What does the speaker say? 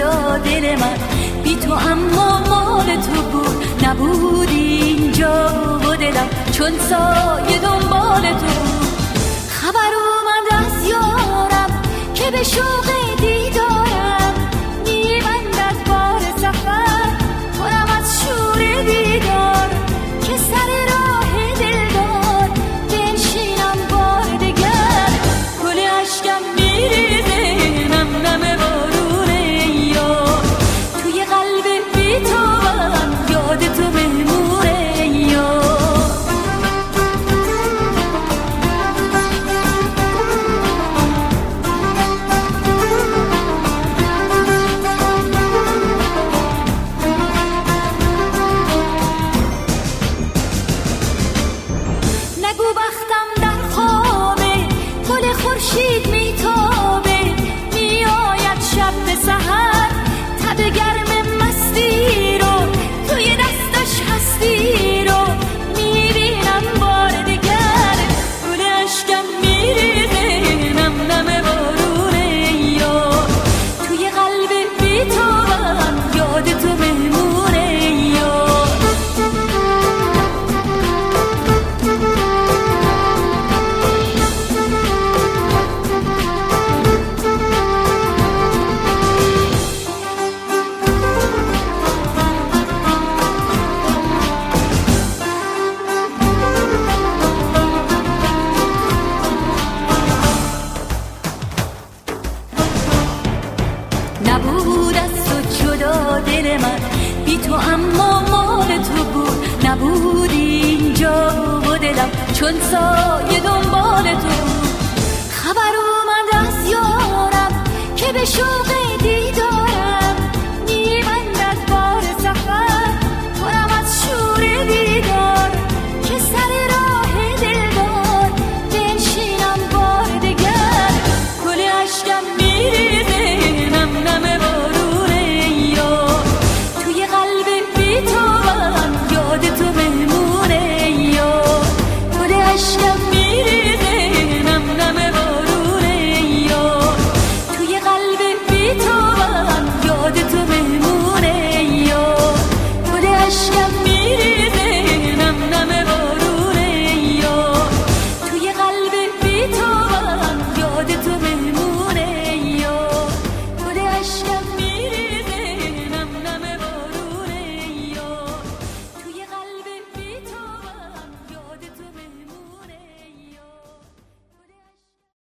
جدا دل من، بی تو اما مال تو بود، نبود اینجا و دلم چون سایه دنبال تو بود. خبر اومد از یارم که به شوق دیدارم میبندد بار سفر، کنم از شور دیدار که سر راه دلدار بنشینم بار دگر. گل عشقم میریزه نم نم بارونه یار، توی قلب بی تو من یاد تو بمونه یار. نگو بختم در خوابه، گل خورشید میتابه، میآید شب به سحر، تب گرم مستی رو توی دستش هستی رو میبینم بار دگر. گل عشقم میریزه نم نم بارونه یار، توی قلب بی تو من یاد تو بمونه یار. نبود از تو جدا دل من، بی تو اما مال تو بود، نبود اینجا و دلم چون سایه دنبال